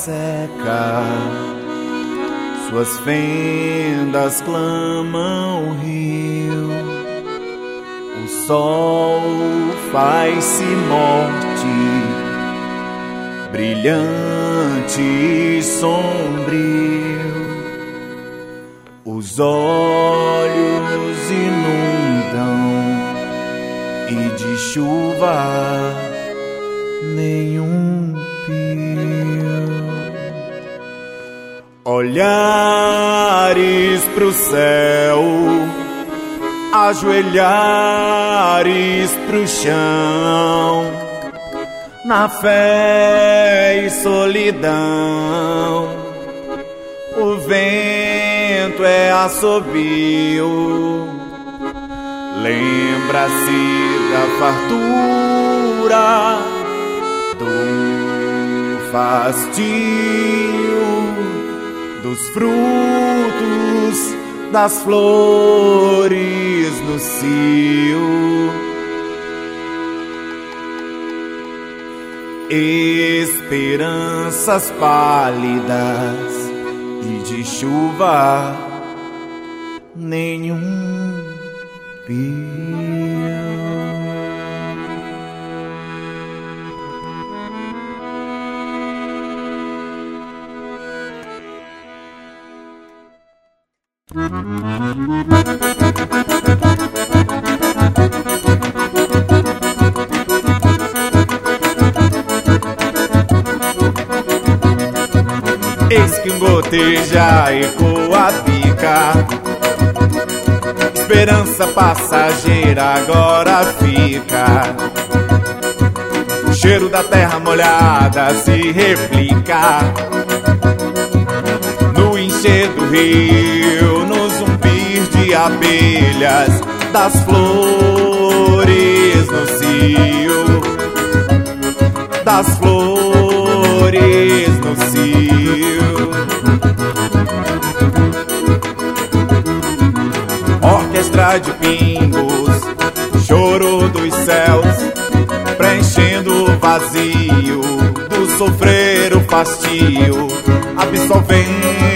seca, suas fendas clamam o rio. O sol faz-se morte, brilhante e sombrio. Os olhos inundam e de chuva nenhum pio. Olhares pro céu, ajoelhares pro chão, na fé e solidão. O vento é assobio, lembra-se da fartura, do fastio, dos frutos, das flores no cio. Esperanças pálidas e de chuva nenhum pio. Eis que um goteja ecoa a pica, esperança passageira agora fica. O cheiro da terra molhada se replica no encher do rio, no zumbir de abelhas, das flores no cio, das flores no cio. Orquestra de pingos, choro dos céus, preenchendo o vazio do sofrer o fastio, absolvendo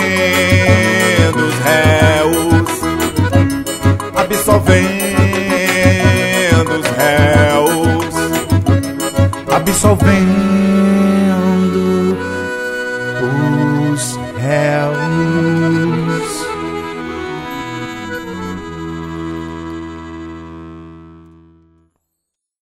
os réus, absolvendo os réus, absolvendo